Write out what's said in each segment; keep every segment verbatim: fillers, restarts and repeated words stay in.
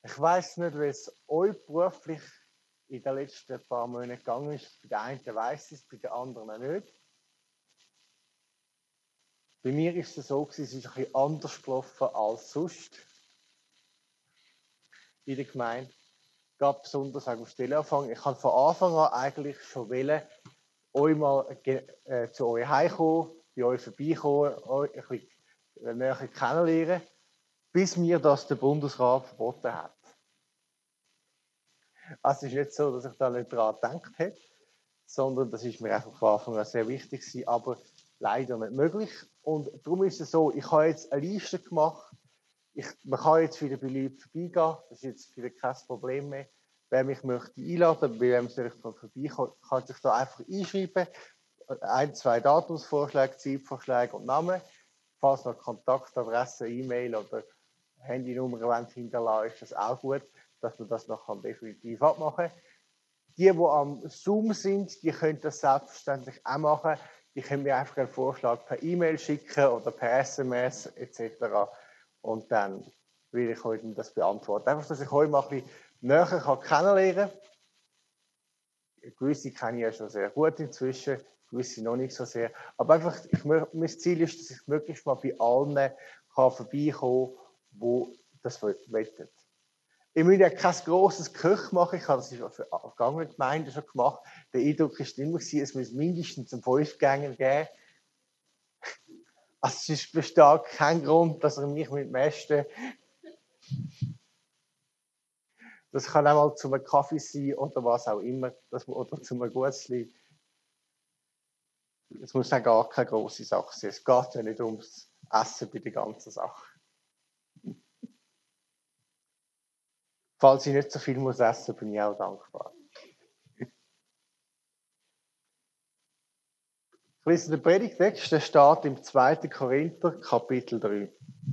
Ich weiss nicht, wie es euch beruflich in den letzten paar Monaten gegangen ist. Bei den einen weiss ich es, bei den anderen nicht. Bei mir ist es so, es ist ein bisschen anders gelaufen als sonst in der Gemeinde. Gerade besonders auch am Stellenanfang. Ich kann von Anfang an eigentlich schon wollen, euch mal äh, zu euch heimkommen, bei euch vorbeikommen, euch ein bisschen näher kennenlernen, bis mir das der Bundesrat verboten hat. Also es ist nicht so, dass ich da nicht daran gedacht hätte, sondern das ist mir einfach von Anfang an sehr wichtig gewesen, aber leider nicht möglich. Und darum ist es so, ich habe jetzt eine Liste gemacht. Ich, man kann jetzt wieder bei Leuten vorbeigehen, das ist jetzt wieder kein Problem mehr. Wer mich möchte einladen, bei wem soll ich da vorbeikommen, kann sich da einfach einschreiben. Ein, zwei Datumsvorschläge, Zeitvorschläge und Namen. Falls noch Kontaktadresse, E-Mail oder Handynummer hinterlassen, ist das auch gut, dass man das noch definitiv abmachen kann. Die, die am Zoom sind, die können das selbstverständlich auch machen. Die können mir einfach einen Vorschlag per E-Mail schicken oder per S M S et cetera. Und dann will ich euch das beantworten. Einfach, dass ich euch mal ein bisschen näher kennenlernen kann. Gewisse kenne ich ja schon sehr gut inzwischen, gewisse noch nicht so sehr. Aber einfach, ich, mein Ziel ist, dass ich möglichst mal bei allen kann vorbeikommen kann, die das wollen. Ich will ja kein grosses Köch machen, ich habe das für vergangene Gemeinden schon gemacht. Der Eindruck war immer, es muss mindestens einen Fünfgänger geben. Also es besteht kein Grund, dass er mich mit dem Ästen. Das kann auch mal zu einem Kaffee sein oder was auch immer, das, oder zu einem Gutzli. Es muss auch gar keine grosse Sache sein. Es geht ja nicht ums Essen bei der ganzen Sache. Falls ich nicht so viel muss essen, bin ich auch dankbar. Ich lese den Predigtext, der steht im zweiten Korinther, Kapitel drei.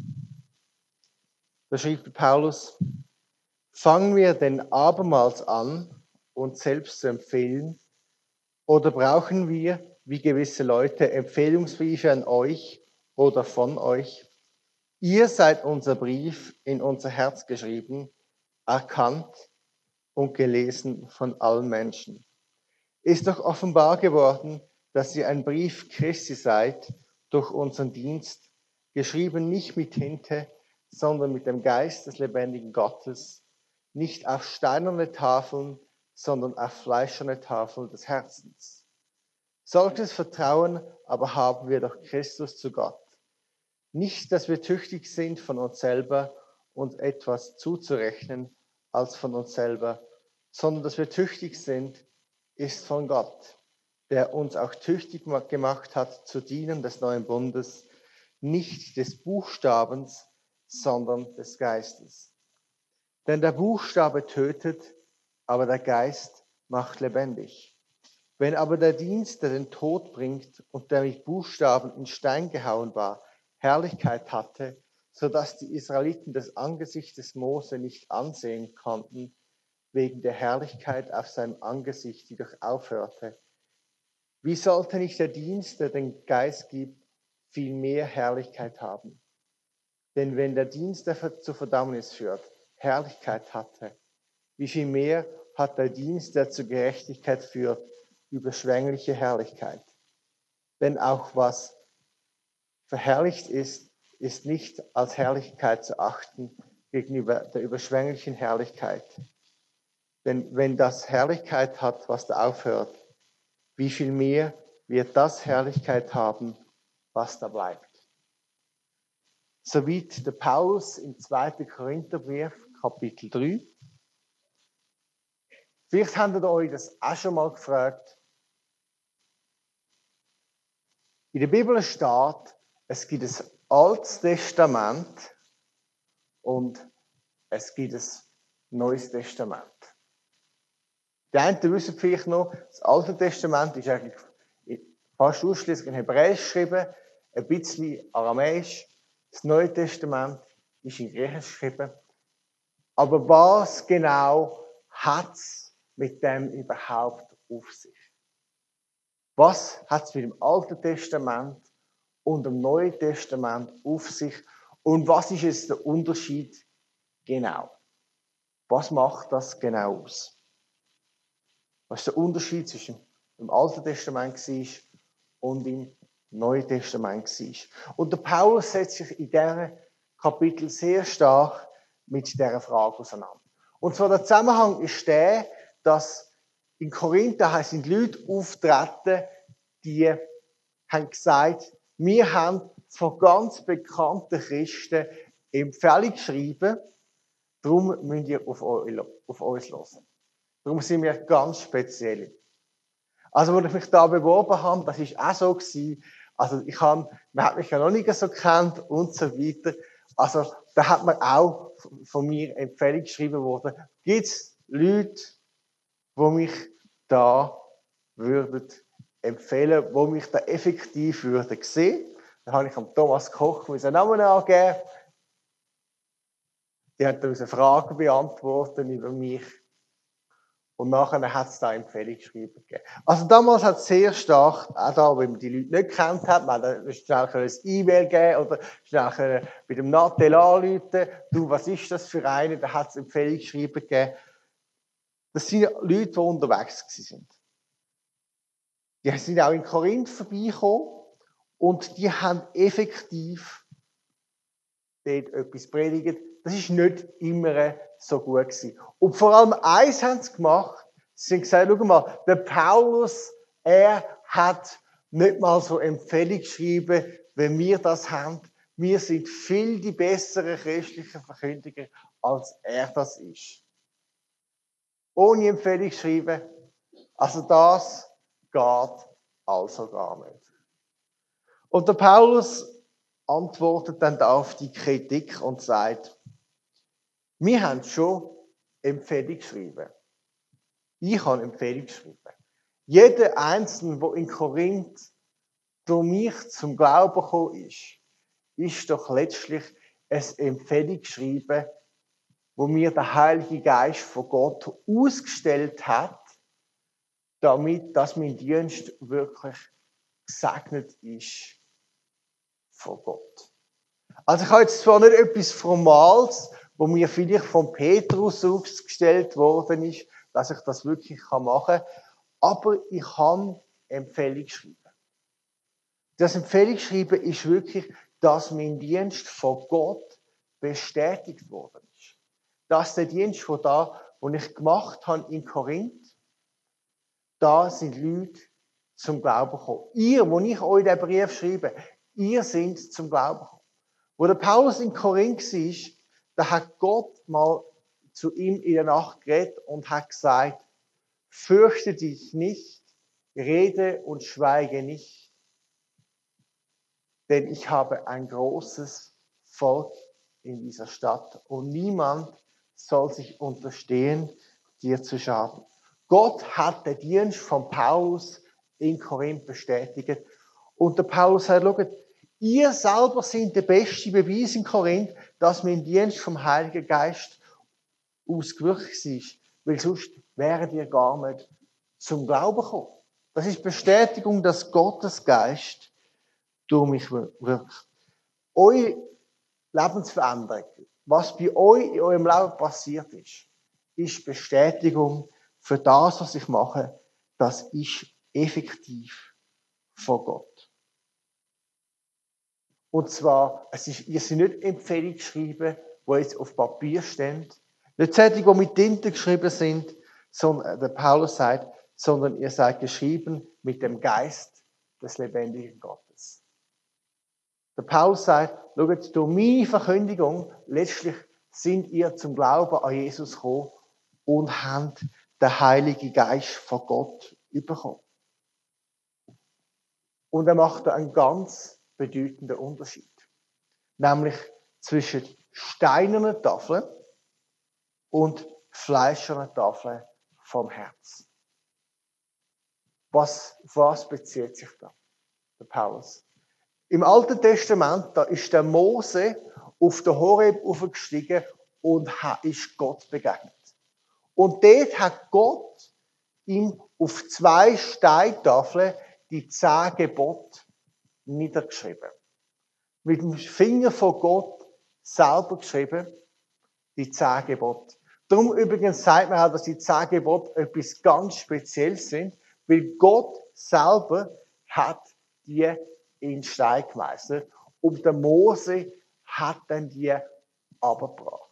Da schreibt Paulus: Fangen wir denn abermals an, uns selbst zu empfehlen, oder brauchen wir, wie gewisse Leute, Empfehlungsbriefe an euch oder von euch? Ihr seid unser Brief in unser Herz geschrieben, erkannt und gelesen von allen Menschen. Ist doch offenbar geworden, dass ihr ein Brief Christi seid durch unseren Dienst, geschrieben nicht mit Tinte, sondern mit dem Geist des lebendigen Gottes, nicht auf steinerne Tafeln, sondern auf fleischerne Tafeln des Herzens. Solches Vertrauen aber haben wir durch Christus zu Gott. Nicht, dass wir tüchtig sind von uns selber, uns etwas zuzurechnen als von uns selber, sondern dass wir tüchtig sind, ist von Gott, der uns auch tüchtig gemacht hat zu dienen des neuen Bundes, nicht des Buchstabens, sondern des Geistes. Denn der Buchstabe tötet, aber der Geist macht lebendig. Wenn aber der Dienst, der den Tod bringt und der mit Buchstaben in Stein gehauen war, Herrlichkeit hatte, so dass die Israeliten das Angesicht des Mose nicht ansehen konnten, wegen der Herrlichkeit auf seinem Angesicht, die doch aufhörte. Wie sollte nicht der Dienst, der den Geist gibt, viel mehr Herrlichkeit haben? Denn wenn der Dienst, der zur Verdammnis führt, Herrlichkeit hatte, wie viel mehr hat der Dienst, der zur Gerechtigkeit führt, überschwängliche Herrlichkeit? Denn auch was verherrlicht ist, ist nicht als Herrlichkeit zu achten gegenüber der überschwänglichen Herrlichkeit. Denn wenn das Herrlichkeit hat, was da aufhört, wie viel mehr wird das Herrlichkeit haben, was da bleibt? Soweit der Paulus im zweiten Korintherbrief, Kapitel drei. Vielleicht habt ihr euch das auch schon mal gefragt. In der Bibel steht, es gibt ein Altes Testament und es gibt ein Neues Testament. Die einen wissen vielleicht noch, das Alte Testament ist eigentlich fast ausschließlich in Hebräisch geschrieben, ein bisschen Aramäisch. Das Neue Testament ist in Griechisch geschrieben. Aber was genau hat es mit dem überhaupt auf sich? Was hat es mit dem Alten Testament und dem Neuen Testament auf sich? Und was ist jetzt der Unterschied genau? Was macht das genau aus? Was ist der Unterschied zwischen dem Alten Testament war und im Neuen Testament war? Und der Paulus setzt sich in diesem Kapitel sehr stark mit dieser Frage auseinander. Und zwar der Zusammenhang ist der, dass in Korinth sind Leute auftreten, die haben gesagt, wir haben von ganz bekannten Christen Empfehlung geschrieben, darum müsst ihr auf, euch, auf uns hören. Darum sind wir ganz speziell. Also, als ich mich da beworben habe, das war auch so gewesen. Also, ich habe, man hat mich ja noch nicht so gekannt und so weiter. Also, da hat man auch von mir Empfehlung geschrieben worden. Gibt es Leute, die mich da würden empfehlen, die mich da effektiv würden sehen? Da habe ich am Thomas Koch einen Namen angegeben. Die hat uns eine Frage beantwortet über mich. Und nachher hat es da Empfehlung geschrieben gegeben. Also damals hat es sehr stark, auch da, wenn man die Leute nicht gekannt hat, man hat schnell ein E-Mail geben oder schnell bei dem Nattel anrufen, du, was ist das für eine? Da hat es Empfehlung geschrieben gegeben. Das sind Leute, die unterwegs sind. Die sind auch in Korinth vorbeigekommen und die haben effektiv dort etwas predigt. Das ist nicht immer so gut gewesen. Und vor allem eins haben sie gemacht. Sie haben gesagt, schau mal, der Paulus, er hat nicht mal so Empfehlung geschrieben, wenn wir das haben. Wir sind viel die besseren christlichen Verkündiger, als er das ist. Ohne Empfehlung geschrieben. Also das geht also gar nicht. Und der Paulus antwortet dann auf die Kritik und sagt, wir haben schon Empfehlung geschrieben. Ich habe Empfehlung geschrieben. Jeder Einzelne, der in Korinth durch mich zum Glauben gekommen ist, ist doch letztlich eine Empfehlung geschrieben, wo mir der Heilige Geist von Gott ausgestellt hat, damit, dass mein Dienst wirklich gesegnet ist von Gott. Also ich habe jetzt zwar nicht etwas Formales, wo mir vielleicht von Petrus ausgestellt worden ist, dass ich das wirklich machen kann, aber ich habe Empfehlung geschrieben. Das Empfehlung geschrieben ist wirklich, dass mein Dienst von Gott bestätigt worden ist. Dass der Dienst von da, den ich gemacht habe in Korinth, da sind Leute zum Glauben gekommen. Ihr, wo ich euch den Brief schreibe, ihr seid zum Glauben gekommen. Wo der Paulus in Korinth war, da hat Gott mal zu ihm in der Nacht geredet und hat gesagt, fürchte dich nicht, rede und schweige nicht, denn ich habe ein großes Volk in dieser Stadt und niemand soll sich unterstehen, dir zu schaden. Gott hat den Dienst von Paulus in Korinth bestätigt und der Paulus sagt, schaut, ihr selber seid der beste Beweis in Korinth, dass mein Dienst vom Heiligen Geist ausgewirkt ist. Weil sonst wäret ihr gar nicht zum Glauben gekommen. Das ist Bestätigung, dass Gottes Geist durch mich wirkt. Eure Lebensveränderung, was bei euch in eurem Leben passiert ist, ist Bestätigung für das, was ich mache, das ist effektiv von Gott. Und zwar, es ist, ihr seid nicht Empfehlungen geschrieben, die jetzt auf Papier stehen. Nicht solche, die mit Tinte geschrieben sind, sondern der Paulus sagt, sondern ihr seid geschrieben mit dem Geist des lebendigen Gottes. Der Paulus sagt, schaut, durch meine Verkündigung, letztlich sind ihr zum Glauben an Jesus gekommen und habt den Heiligen Geist von Gott bekommen. Und er macht da einen ganz bedeutenden Unterschied. Nämlich zwischen steinernen Tafeln und fleischernen Tafeln vom Herz. Was, was bezieht sich da, der Paulus? Im Alten Testament, da ist der Mose auf der Horeb aufgestiegen und ist Gott begegnet. Und dort hat Gott ihm auf zwei Steintafeln die zehn Gebote niedergeschrieben. Mit dem Finger von Gott selber geschrieben, die zehn Gebote. Darum übrigens sagt man auch, dass die zehn Gebote etwas ganz Spezielles sind, weil Gott selber hat die in Stein gemeißelt und der Mose hat dann die abgebracht.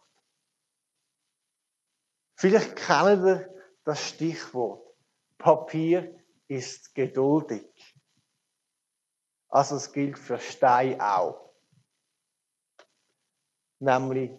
Vielleicht kennen ihr das Stichwort. Papier ist geduldig. Also es gilt für Stein auch. Nämlich,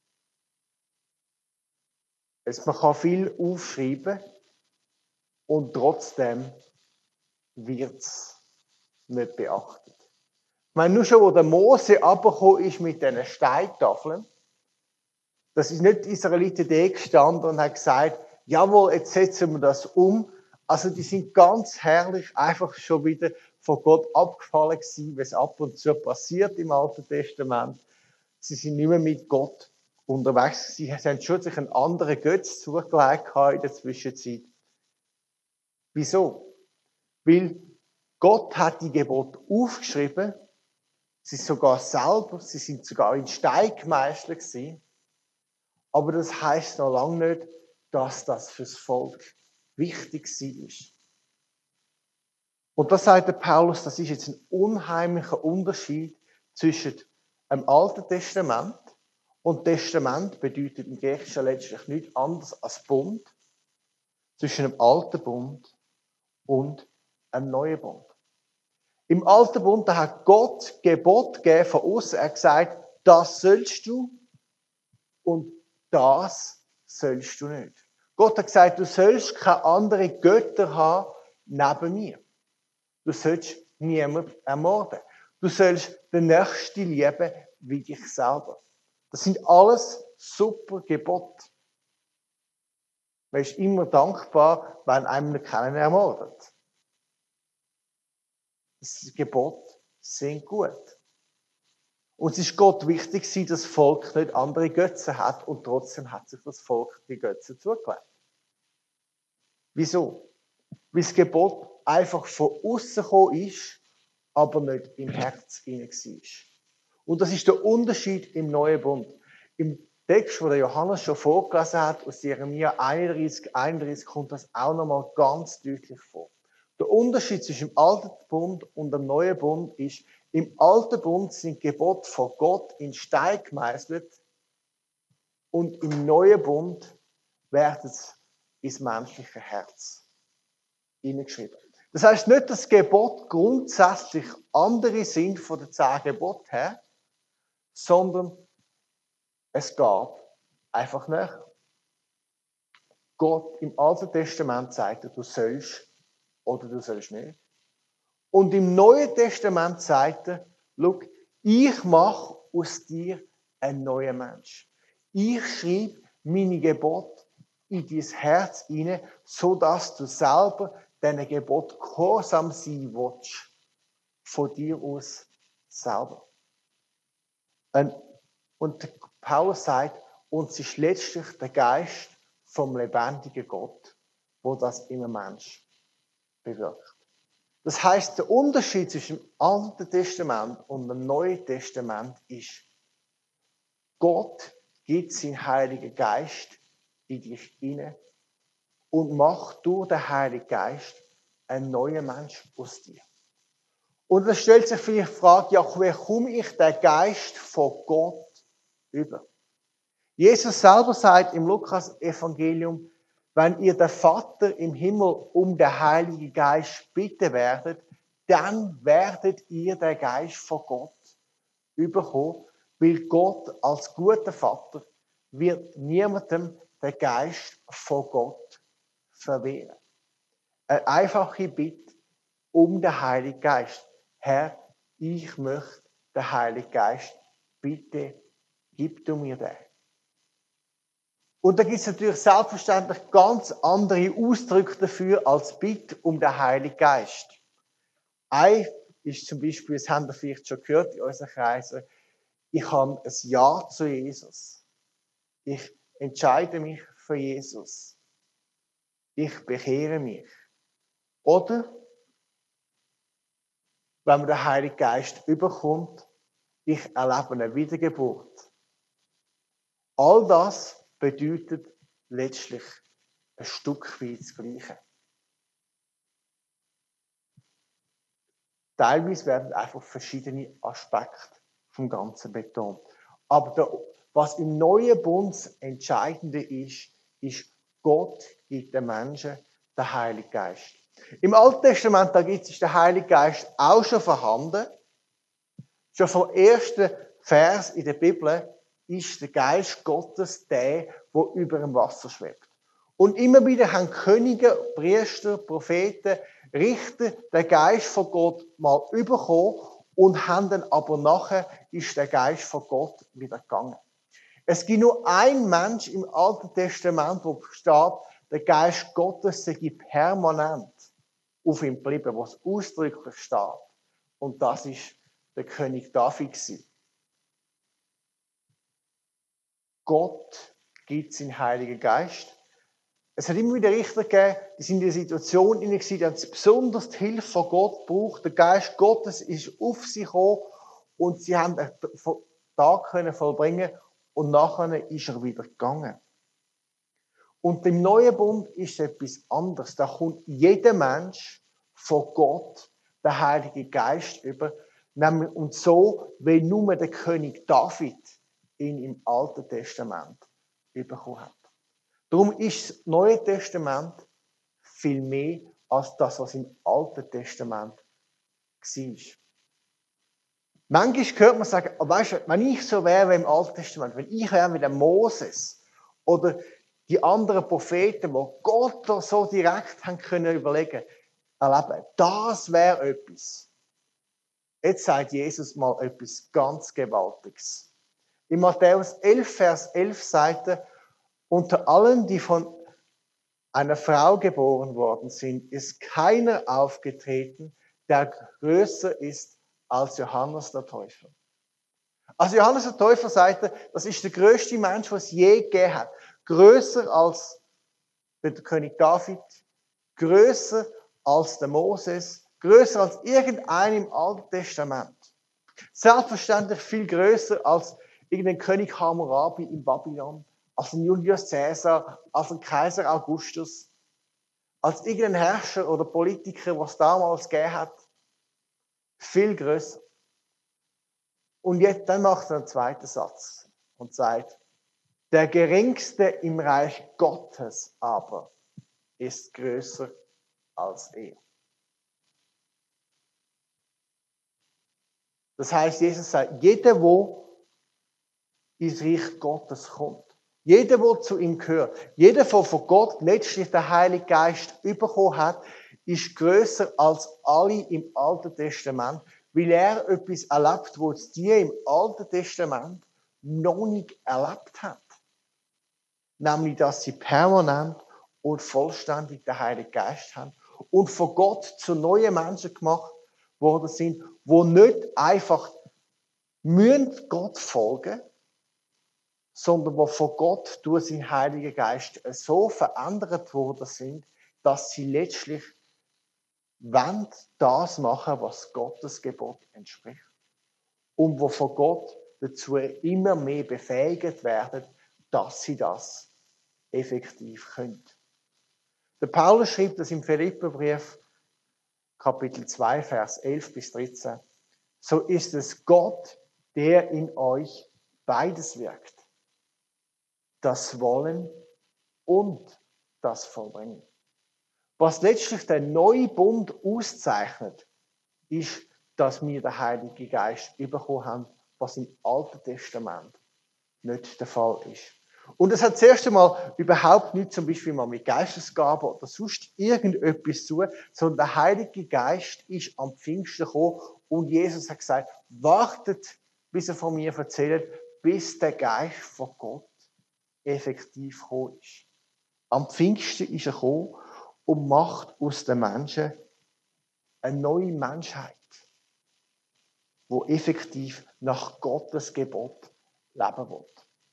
es, man kann viel aufschreiben und trotzdem wird es nicht beachtet. Ich meine, nur schon, wo der Mose runtergekommen ist mit diesen Steintafeln, das ist nicht die Israeliten da gestanden und hat gesagt, jawohl, jetzt setzen wir das um. Also die sind ganz herrlich einfach schon wieder von Gott abgefallen gewesen, wie es ab und zu passiert im Alten Testament. Sie sind nicht mehr mit Gott unterwegs. Sie haben schon sich einen anderen Götz zugelegt in der Zwischenzeit. Wieso? Weil Gott hat die Gebote aufgeschrieben. Sie sind sogar selber, sie sind sogar in Stein gemeißelt gewesen. Aber das heisst noch lange nicht, dass das fürs Volk wichtig war. Und da sagt der Paulus, das ist jetzt ein unheimlicher Unterschied zwischen dem Alten Testament und Testament bedeutet im Griechischen letztlich nichts anderes als Bund zwischen dem Alten Bund und einem Neuen Bund. Im Alten Bund da hat Gott Gebot gegeben von außen. Er hat gesagt, das sollst du und das sollst du nicht. Gott hat gesagt, du sollst keine anderen Götter haben neben mir. Du sollst niemanden ermorden. Du sollst den Nächsten lieben wie dich selber. Das sind alles super Gebote. Man ist immer dankbar, wenn einem keinen ermordet. Das Gebot sind gut. Und es ist Gott wichtig, dass das Volk nicht andere Götzen hat und trotzdem hat sich das Volk die Götzen zugelegt. Wieso? Weil das Gebot einfach von außen gekommen ist, aber nicht im Herz hinein war. Und das ist der Unterschied im Neuen Bund. Im Text, den Johannes schon vorgelesen hat, aus Jeremia einunddreißig, einunddreißig kommt das auch nochmal ganz deutlich vor. Der Unterschied zwischen dem Alten Bund und dem Neuen Bund ist, im Alten Bund sind Gebote von Gott in Stein gemeißelt und im Neuen Bund werden es ins menschliche Herz hineingeschrieben. Das heißt nicht, dass Gebote grundsätzlich andere sind von den zehn Geboten her, sondern es gab einfach nicht. Gott im Alten Testament sagt, du sollst oder du sollst nicht. Und im Neuen Testament sagt er, schau, ich mache aus dir einen neuen Mensch. Ich schreibe meine Gebote in dein Herz hinein, sodass du selber diesen Gebot gehorsam sein willst. Von dir aus selber. Und Paulus sagt, uns ist letztlich der Geist vom lebendigen Gott, wo das im Mensch bewirkt. Das heißt, der Unterschied zwischen dem Alten Testament und dem Neuen Testament ist, Gott gibt seinen Heiligen Geist in dich hinein und macht durch den Heiligen Geist einen neuen Mensch aus dir. Und dann stellt sich vielleicht die Frage, ja, wie komme ich den Geist von Gott über? Jesus selber sagt im Lukas-Evangelium, wenn ihr den Vater im Himmel um den Heiligen Geist bitten werdet, dann werdet ihr den Geist von Gott überkommen, weil Gott als guter Vater wird niemandem den Geist von Gott verwehren. Eine einfache Bitte um den Heiligen Geist. Herr, ich möchte den Heiligen Geist, bitte gib du mir den. Und da gibt es natürlich selbstverständlich ganz andere Ausdrücke dafür als Bitte um den Heiligen Geist. Ein ist zum Beispiel, das haben wir vielleicht schon gehört in unseren Kreisen, ich habe ein Ja zu Jesus. Ich entscheide mich für Jesus. Ich bekehre mich. Oder, wenn man den Heiligen Geist überkommt, ich erlebe eine Wiedergeburt. All das bedeutet, letztlich ein Stück weit das Gleiche. Teilweise werden einfach verschiedene Aspekte vom Ganzen betont. Aber der, was im neuen Bund das Entscheidende ist, ist, Gott gibt den Menschen den Heiligen Geist. Im Alten Testament, da gibt es der Heilige Geist auch schon vorhanden. Schon vom ersten Vers in der Bibel ist der Geist Gottes der, der über dem Wasser schwebt. Und immer wieder haben Könige, Priester, Propheten, Richter den Geist von Gott mal bekommen und haben dann aber nachher ist der Geist von Gott wieder gegangen. Es gibt nur einen Mensch im Alten Testament, wo steht, der Geist Gottes sei permanent auf ihm geblieben, was ausdrücklich steht. Und das ist der König David gewesen. Gott gibt seinen Heiligen Geist. Es hat immer wieder Richter gegeben, die sind in der Situation, in der sie besonders die Hilfe von Gott braucht. Der Geist Gottes ist auf sie gekommen und sie haben den Tag können vollbringen und nachher ist er wieder gegangen. Und im neuen Bund ist es etwas anderes. Da kommt jeder Mensch von Gott der Heilige Geist über. Und so, wie nur der König David ihn im Alten Testament bekommen hat. Darum ist das Neue Testament viel mehr als das, was im Alten Testament war. Manchmal hört man sagen, weißt du, wenn ich so wäre wie im Alten Testament, wenn ich wäre wie der Moses oder die anderen Propheten, die Gott so direkt haben können überlegen, erleben, das wäre etwas. Jetzt sagt Jesus mal etwas ganz Gewaltiges. In Matthäus elf, Vers elf sagt er, unter allen, die von einer Frau geboren worden sind, ist keiner aufgetreten, der größer ist als Johannes der Täufer. Also Johannes der Täufer sagte, das ist der größte Mensch, was es je gegeben hat. Größer als der König David, größer als der Moses, größer als irgendein im Alten Testament. Selbstverständlich viel größer als irgendein König Hammurabi in Babylon, als ein Julius Caesar, als ein Kaiser Augustus, als irgendein Herrscher oder Politiker, was es damals gegeben hat. Viel größer. Und jetzt, dann macht er einen zweiten Satz und sagt, der Geringste im Reich Gottes aber ist größer als er. Das heißt, Jesus sagt, jeder, der ins Reich Gottes kommt, jeder, der zu ihm gehört, jeder, der von Gott letztlich den Heiligen Geist bekommen hat, ist größer als alle im Alten Testament, weil er etwas erlebt, was die im Alten Testament noch nicht erlebt haben. Nämlich, dass sie permanent und vollständig den Heiligen Geist haben und von Gott zu neuen Menschen gemacht worden sind, die nicht einfach müssen Gott folgen, sondern die von Gott durch seinen Heiligen Geist so verändert worden sind, dass sie letztlich wollen das machen, was Gottes Gebot entspricht. Und wo von Gott dazu immer mehr befähigt werden, dass sie das effektiv können. Der Paulus schreibt das im Philipperbrief, Kapitel zwei, Vers elf bis dreizehn. So ist es Gott, der in euch beides wirkt. Das Wollen und das Vollbringen. Was letztlich der neue Bund auszeichnet, ist, dass wir den Heiligen Geist bekommen haben, was im Alten Testament nicht der Fall ist. Und es hat zuerst einmal überhaupt nichts zum Beispiel mal mit Geistesgaben oder sonst irgendetwas zu, sondern der Heilige Geist ist am Pfingsten gekommen und Jesus hat gesagt, wartet, bis er von mir erzählt, bis der Geist von Gott effektiv gekommen ist. Am Pfingsten ist er gekommen und macht aus den Menschen eine neue Menschheit, die effektiv nach Gottes Gebot leben will.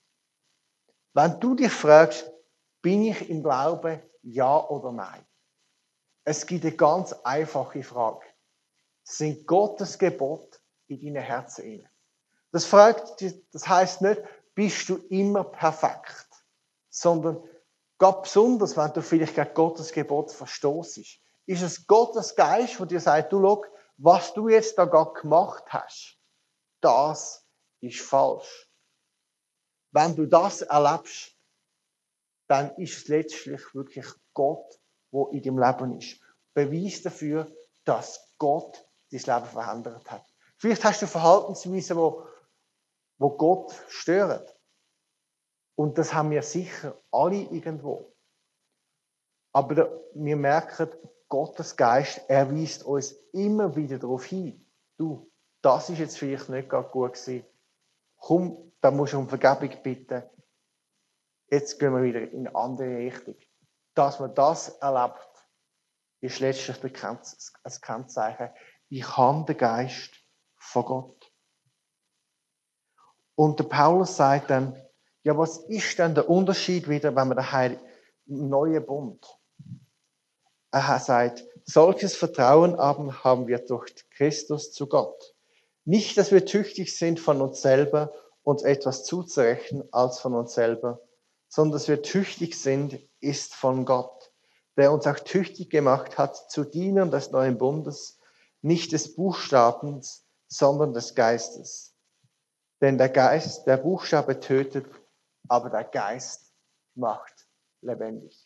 Wenn du dich fragst, bin ich im Glauben, ja oder nein? Es gibt eine ganz einfache Frage. Sind Gottes Gebote in deinem Herzen inne? Das fragt, das heißt nicht, bist du immer perfekt, sondern Gott besonders, wenn du vielleicht gegen Gottes Gebot verstoßest. Ist es Gottes Geist, der dir sagt, du schau, was du jetzt da gerade gemacht hast, das ist falsch. Wenn du das erlebst, dann ist es letztlich wirklich Gott, der in deinem Leben ist. Beweis dafür, dass Gott dein Leben verändert hat. Vielleicht hast du Verhaltensweisen, wo, wo Gott stören. Und das haben wir sicher alle irgendwo. Aber da, wir merken, Gottes Geist, er weist uns immer wieder darauf hin. Du, das ist jetzt vielleicht nicht gerade gut gewesen. Komm, da musst du um Vergebung bitten. Jetzt gehen wir wieder in eine andere Richtung. Dass man das erlebt, ist letztlich ein Kennzeichen. Ich habe den Geist von Gott. Und der Paulus sagt dann, ja, was ist denn der Unterschied wieder, wenn man den Heil im neuen Bund? Er sagt, solches Vertrauen haben wir durch Christus zu Gott. Nicht, dass wir tüchtig sind von uns selber, uns etwas zuzurechnen als von uns selber, sondern dass wir tüchtig sind, ist von Gott, der uns auch tüchtig gemacht hat zu Dienern des neuen Bundes, nicht des Buchstabens, sondern des Geistes. Denn der Geist, der Buchstabe tötet, aber der Geist macht lebendig.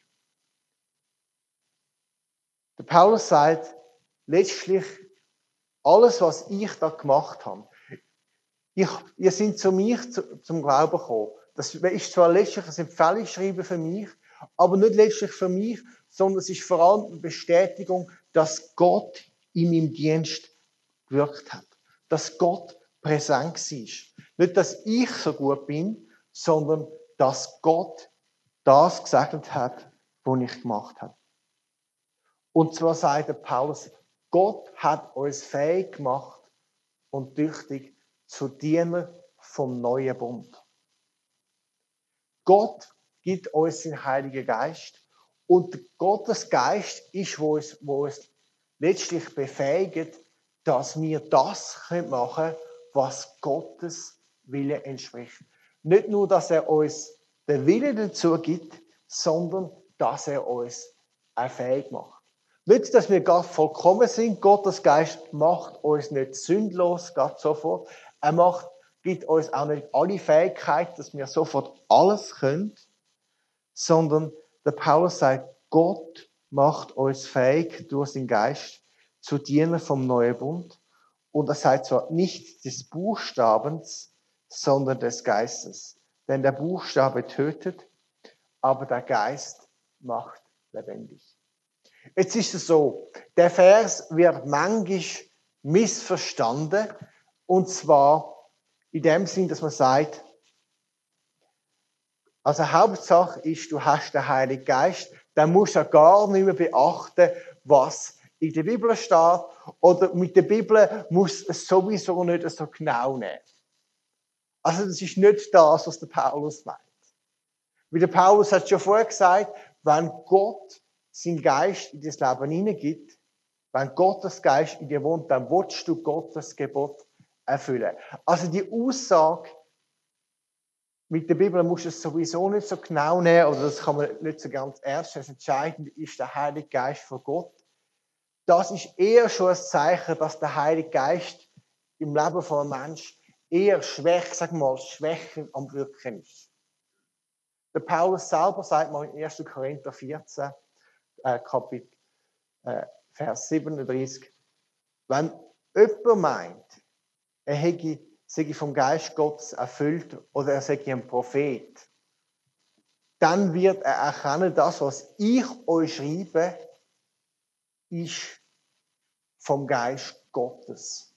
Der Paulus sagt, letztlich alles, was ich da gemacht habe, ich, ihr seid zu mir zu, zum Glauben gekommen. Das ist zwar letztlich ein Empfehlungsschreiben für mich, aber nicht letztlich für mich, sondern es ist vor allem eine Bestätigung, dass Gott in meinem Dienst gewirkt hat. Dass Gott präsent war. Nicht, dass ich so gut bin, sondern dass Gott das gesegnet hat, was ich gemacht habe. Und zwar sagt der Paulus, Gott hat uns fähig gemacht und tüchtig zu Dienern vom neuen Bund. Gott gibt uns den Heiligen Geist und Gottes Geist ist, wo uns, wo uns letztlich befähigt, dass wir das machen können, was Gottes Wille entspricht. Nicht nur, dass er uns den Willen dazu gibt, sondern dass er uns auch fähig macht. Nicht, dass wir gar vollkommen sind. Gottes Geist macht uns nicht sündlos, gerade sofort. Er macht, gibt uns auch nicht alle Fähigkeiten, dass wir sofort alles können, sondern der Paulus sagt, Gott macht uns fähig durch seinen Geist zu dienen vom neuen Bund. Und er sagt zwar nicht des Buchstabens, sondern des Geistes. Denn der Buchstabe tötet, aber der Geist macht lebendig. Jetzt ist es so, der Vers wird manchmal missverstanden. Und zwar in dem Sinn, dass man sagt, also Hauptsache ist, du hast den Heiligen Geist, dann musst du ja gar nicht mehr beachten, was in der Bibel steht. Oder mit der Bibel muss es sowieso nicht so genau nehmen. Also das ist nicht das, was der Paulus meint. Wie der Paulus hat schon vorher gesagt, wenn Gott seinen Geist in das Leben hineingibt, wenn Gottes Geist in dir wohnt, dann willst du Gottes Gebot erfüllen. Also die Aussage, mit der Bibel musst du es sowieso nicht so genau nehmen, oder das kann man nicht so ganz ernst nehmen. Das Entscheidende ist der Heilige Geist von Gott. Das ist eher schon ein Zeichen, dass der Heilige Geist im Leben von einem Menschen eher schwach, sag mal, schwächer am Wirken ist. Der Paulus selber sagt mal in ersten Korinther vierzehn, äh, Kapitel, äh, Vers siebenunddreißig, wenn jemand meint, er hätte, sei vom Geist Gottes erfüllt oder er sei ein Prophet, dann wird er erkennen, das, was ich euch schreibe, ist vom Geist Gottes.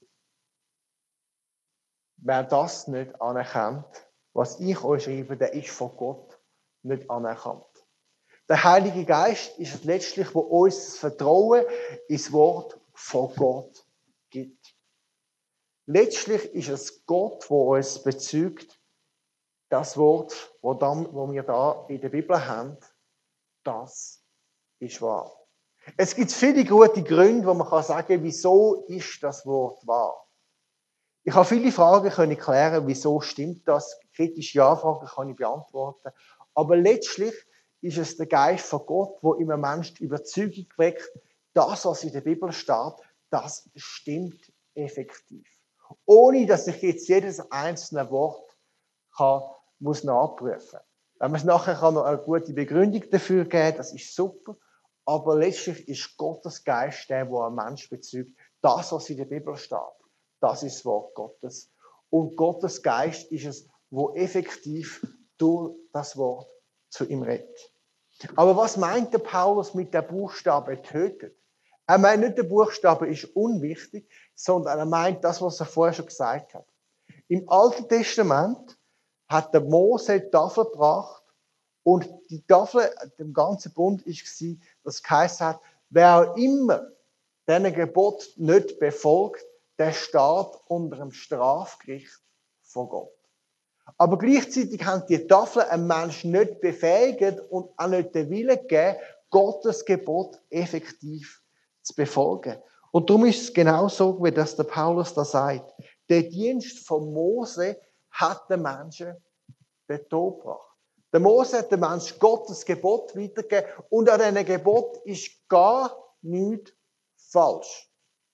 Wer das nicht anerkennt, was ich euch schreibe, der ist von Gott nicht anerkannt. Der Heilige Geist ist es letztlich, wo uns das Vertrauen ins Wort von Gott gibt. Letztlich ist es Gott, wo uns bezeugt, das Wort, wo, dann, wo wir da in der Bibel haben, das ist wahr. Es gibt viele gute Gründe, wo man kann sagen, wieso ist das Wort wahr. Ich habe viele Fragen können klären, wieso stimmt das. Kritische Ja-Fragen kann ich beantworten. Aber letztlich ist es der Geist von Gott, wo im Menschen die Überzeugung weckt, das, was in der Bibel steht, das stimmt effektiv. Ohne, dass ich jetzt jedes einzelne Wort kann, muss nachprüfen. Wenn man es nachher kann noch eine gute Begründung dafür geben, das ist super. Aber letztlich ist Gottes Geist der, der ein Mensch bezeugt. Das, was in der Bibel steht, das ist das Wort Gottes. Und Gottes Geist ist es, wo effektiv durch das Wort zu ihm redet. Aber was meint der Paulus mit der Buchstabe tötet? Er meint nicht, der Buchstabe ist unwichtig, sondern er meint das, was er vorher schon gesagt hat. Im Alten Testament hat der Mose die Tafel gebracht und die Tafel, dem ganzen Bund, war, dass geheißen hat, wer auch immer diesen Gebot nicht befolgt, der steht unter dem Strafgericht von Gott. Aber gleichzeitig haben die Tafel einen Menschen nicht befähigt und auch nicht den Willen gegeben, Gottes Gebot effektiv zu befolgen. Und darum ist es genau so, wie das der Paulus da sagt. Der Dienst von Mose hat den Menschen den Tod gebracht. Der Mose hat den Menschen Gottes Gebot weitergegeben und an diesem Gebot ist gar nichts falsch.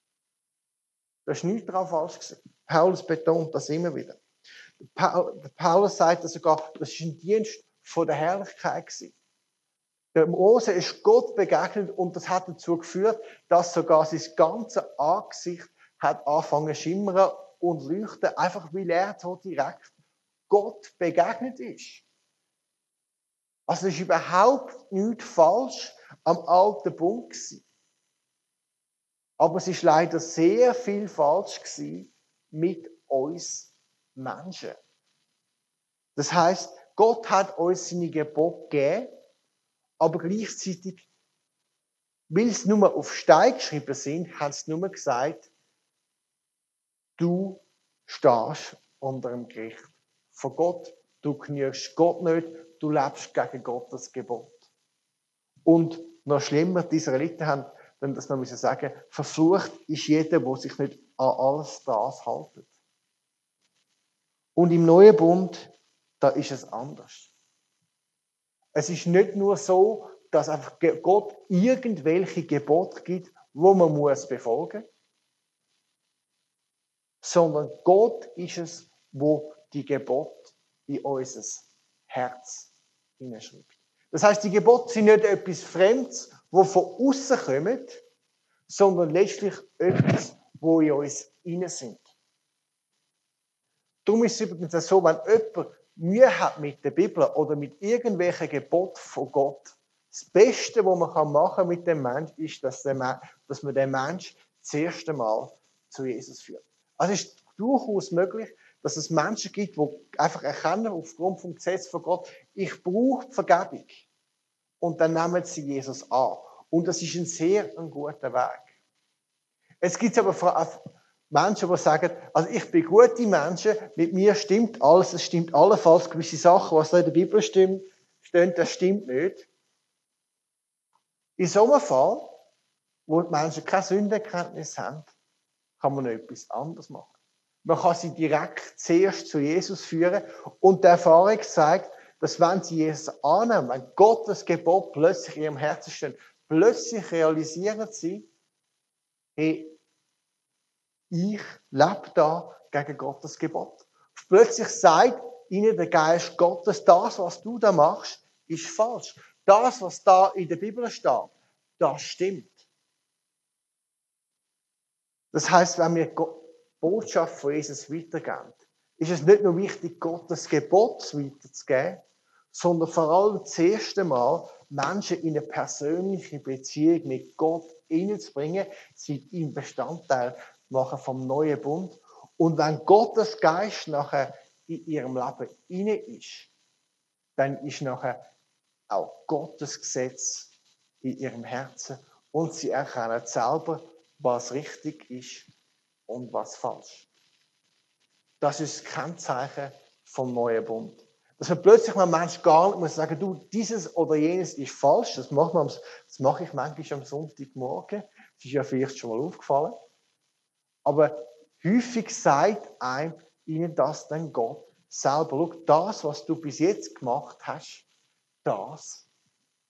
Da ist nichts daran falsch gewesen. Paulus betont das immer wieder. Paulus sagt sogar, das ist ein Dienst von der Herrlichkeit gewesen. Der Mose ist Gott begegnet und das hat dazu geführt, dass sogar sein ganzes Angesicht hat angefangen zu schimmern und leuchten, einfach weil er so direkt Gott begegnet ist. Also es ist überhaupt nichts falsch am alten Bund gewesen. Aber es ist leider sehr viel falsch gewesen mit uns Menschen. Das heißt, Gott hat uns seine Gebote gegeben, aber gleichzeitig, weil es nur auf Stein geschrieben sind, haben sie nur gesagt, du stehst unter dem Gericht von Gott, du genügst Gott nicht, du lebst gegen Gottes Gebot. Und noch schlimmer, die Israeliten haben dann das noch müssen sagen, verflucht ist jeder, der sich nicht an alles das hält. Und im neuen Bund, da ist es anders. Es ist nicht nur so, dass einfach Gott irgendwelche Gebote gibt, wo man muss befolgen, sondern Gott ist es, wo die Gebote in unser Herz hineinschreibt. Das heißt, die Gebote sind nicht etwas Fremdes, wo von außen kommen, sondern letztlich etwas, wo in uns inne sind. Darum ist es übrigens so, wenn jemand Mühe hat mit der Bibel oder mit irgendwelchen Geboten von Gott, das Beste, was man machen kann mit dem Menschen, ist, dass, der, dass man den Menschen das erste Mal zu Jesus führt. Also es ist durchaus möglich, dass es Menschen gibt, die einfach erkennen, aufgrund vom Gesetz von Gott, ich brauche die Vergebung. Und dann nehmen sie Jesus an. Und das ist ein sehr ein guter Weg. Es gibt aber Menschen, die sagen, also ich bin gute Menschen, mit mir stimmt alles, es stimmt allenfalls gewisse Sachen, was da in der Bibel stimmt, stehen, das stimmt nicht. In so einem Fall, wo die Menschen keine Sündenerkenntnis haben, kann man noch etwas anderes machen. Man kann sie direkt zuerst zu Jesus führen und die Erfahrung zeigt, dass wenn sie Jesus annehmen, wenn Gottes Gebot plötzlich in ihrem Herzen steht, plötzlich realisieren sie, hey, ich lebe da gegen Gottes Gebot. Plötzlich sagt ihnen der Geist Gottes, das, was du da machst, ist falsch. Das, was da in der Bibel steht, das stimmt. Das heißt, wenn wir die Botschaft von Jesus weitergeben, ist es nicht nur wichtig, Gottes Gebot weiterzugeben, sondern vor allem das erste Mal Menschen in eine persönliche Beziehung mit Gott hineinzubringen, sie ihm Bestandteil machen vom neuen Bund. Und wenn Gottes Geist nachher in ihrem Leben inne ist, dann ist nachher auch Gottes Gesetz in ihrem Herzen und sie erkennen selber, was richtig ist und was falsch. Das ist das Kennzeichen vom neuen Bund. Dass man plötzlich mal Mensch gar nicht muss sagen, du, dieses oder jenes ist falsch. Das mache, man, das mache ich manchmal am Sonntagmorgen. Das ist ja vielleicht schon mal aufgefallen. Aber häufig sagt einem ihnen das dann Gott selber. Schau, das, was du bis jetzt gemacht hast, das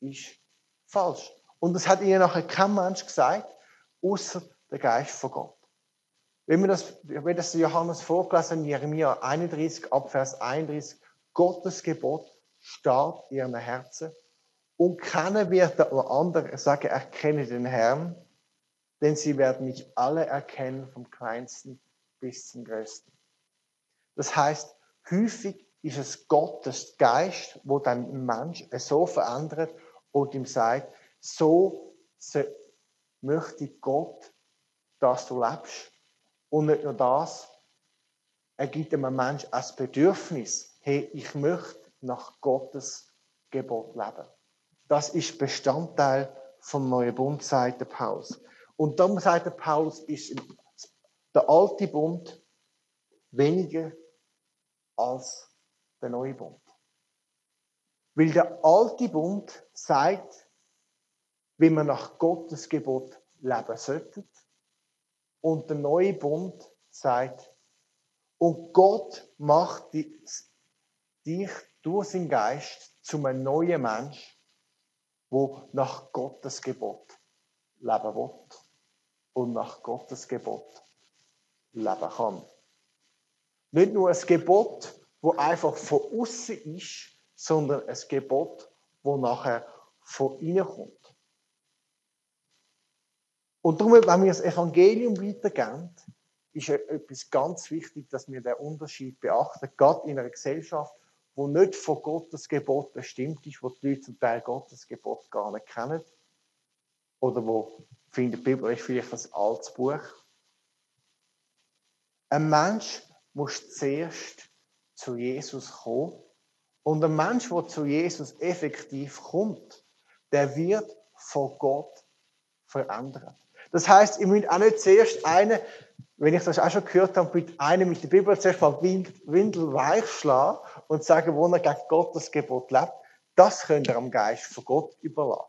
ist falsch. Und das hat ihnen nachher kein Mensch gesagt, außer der Geist von Gott. Wenn wir das, wenn das Johannes vorgelesen haben, Jeremia einunddreißig, Abvers einunddreißig, Gottes Gebot starrt in ihren Herzen und keiner wird der andere sagen, erkenne den Herrn, denn sie werden mich alle erkennen, vom Kleinsten bis zum Größten. Das heißt, häufig ist es Gottes Geist, wo dann ein Mensch so verändert und ihm sagt, so möchte Gott, dass du lebst. Und nicht nur das, er gibt einem Menschen als Bedürfnis, hey, ich möchte nach Gottes Gebot leben. Das ist Bestandteil vom Neuen Bund, sagt der Paulus. Und darum sagt der Paulus, ist der alte Bund weniger als der neue Bund. Weil der alte Bund sagt, wie man nach Gottes Gebot leben sollte. Und der neue Bund sagt, und Gott macht dich durch seinen Geist zu einem neuen Mensch, der nach Gottes Gebot leben will und nach Gottes Gebot leben kann. Nicht nur ein Gebot, das einfach von außen ist, sondern ein Gebot, das nachher von innen kommt. Und darum, wenn wir das Evangelium weitergeben, ist etwas ganz wichtig, dass wir den Unterschied beachten, gerade in einer Gesellschaft, die nicht von Gottes Gebot bestimmt ist, wo die Leute zum Teil Gottes Gebot gar nicht kennen oder wo finden, die Bibel ist vielleicht ein altes Buch. Ein Mensch muss zuerst zu Jesus kommen und ein Mensch, der zu Jesus effektiv kommt, der wird von Gott verändert. Das heisst, ihr müsst auch nicht zuerst einen, wenn ich das auch schon gehört habe, mit einem mit der Bibel zuerst mal Windel weich schlagen und sagen, wo er gegen Gottes Gebot lebt. Das könnt ihr am Geist von Gott überlassen.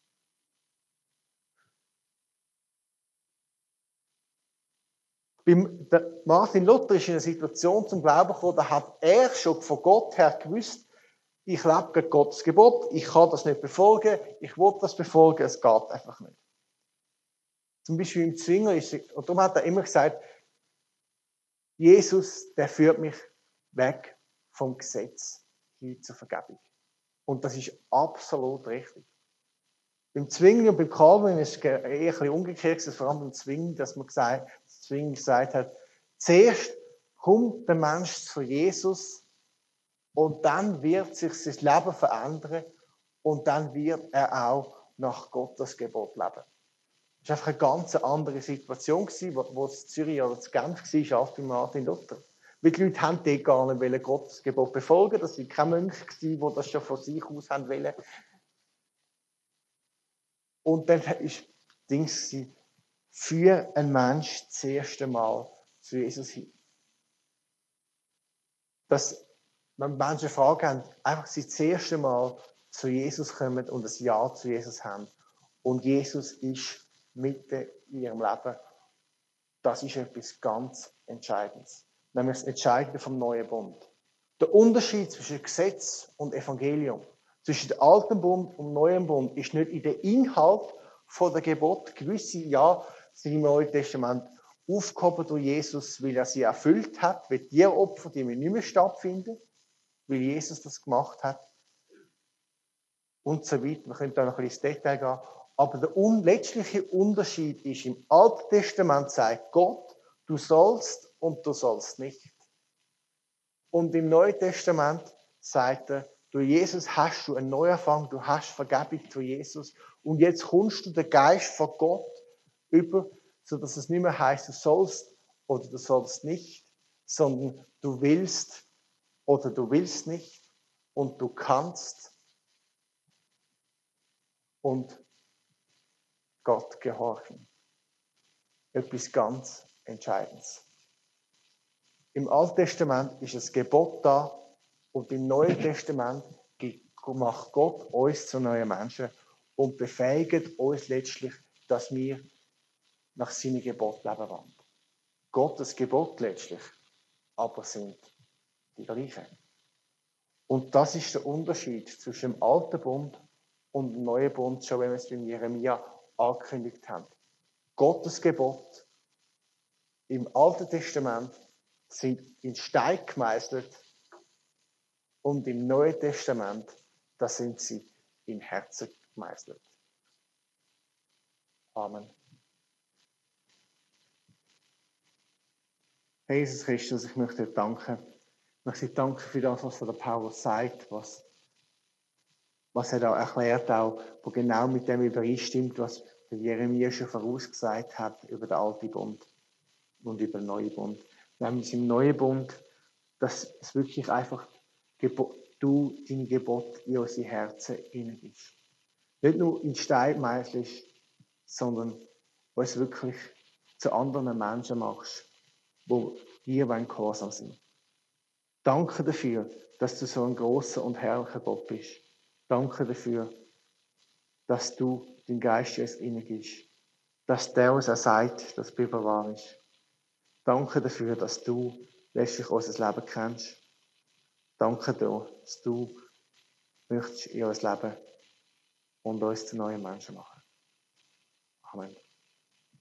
Beim Martin Luther ist in eine Situation zum Glauben gekommen, da hat er schon von Gott her gewusst, ich lebe gegen Gottes Gebot, ich kann das nicht befolgen, ich will das befolgen, es geht einfach nicht. Zum Beispiel im Zwinger ist es, und darum hat er immer gesagt, Jesus, der führt mich weg vom Gesetz hin zur Vergebung. Und das ist absolut richtig. Beim Zwingen und beim Calvin ist es eher ein bisschen umgekehrt, vor allem beim Zwingen, dass man gesagt, das Zwingen gesagt hat, zuerst kommt der Mensch zu Jesus und dann wird sich sein Leben verändern und dann wird er auch nach Gottes Gebot leben. Das war einfach eine ganz andere Situation, wo es in Zürich oder in Genf war, als bei Martin Luther. Weil die Leute haben dort gar nicht Gottes Gebot befolgen. Das waren keine Mönche, die das schon von sich aus haben wollen. Und dann war das Ding für einen Menschen das erste Mal zu Jesus hin. Dass, wenn Menschen Fragen haben, einfach sie das erste Mal zu Jesus kommen und ein Ja zu Jesus haben. Und Jesus ist mitten in ihrem Leben. Das ist etwas ganz Entscheidendes. Nämlich das Entscheidende vom Neuen Bund. Der Unterschied zwischen Gesetz und Evangelium, zwischen dem alten Bund und dem neuen Bund, ist nicht in der Inhalt von der Gebot. Gewisse Ja sind im Neuen Testament aufgehoben durch Jesus, weil er sie erfüllt hat, weil die Opfer, die nicht mehr stattfinden, weil Jesus das gemacht hat. Und so weiter. Wir können da noch ein bisschen ins Detail gehen. Aber der un- letztliche Unterschied ist, im Alten Testament sagt Gott, du sollst und du sollst nicht. Und im Neuen Testament sagt er, durch Jesus hast du einen Neuanfang, du hast Vergebung durch Jesus. Und jetzt kommst du den Geist von Gott über, sodass es nicht mehr heißt, du sollst oder du sollst nicht, sondern du willst oder du willst nicht und du kannst und Gott gehorchen. Etwas ganz Entscheidendes. Im Alten Testament ist das Gebot da und im Neuen Testament macht Gott uns zu neuen Menschen und befähigt uns letztlich, dass wir nach seinem Gebot leben wollen. Gottes Gebot letztlich, aber sind die gleichen. Und das ist der Unterschied zwischen dem Alten Bund und im neuen Bund, schon wenn wir es beim Jeremia angekündigt haben. Gottes Gebot im Alten Testament sind in Stein gemeißelt und im Neuen Testament, da sind sie in Herzen gemeißelt. Amen. Herr Jesus Christus, ich möchte dir danken. Ich möchte dir danken für das, was der Paulus sagt, was, was er da erklärt, auch, wo genau mit dem übereinstimmt, was der Jeremia schon vorausgesagt hat über den alten Bund und über den neuen Bund. Nämlich im neuen Bund, dass es wirklich einfach Gebo- du, dein Gebot in unsere Herzen hinein ist. Nicht nur in Stein meißelst, sondern uns wirklich zu anderen Menschen machst, die dir gehorsam sind. Danke dafür, dass du so ein großer und herrlicher Gott bist. Danke dafür, dass du den Geist uns hineingibst. Dass der, was er sagt, das die Bibel wahr ist. Danke dafür, dass du letztlich unser Leben kennst. Danke dir, dass du möchtest in unser Leben und uns zu neuen Menschen machen. Amen.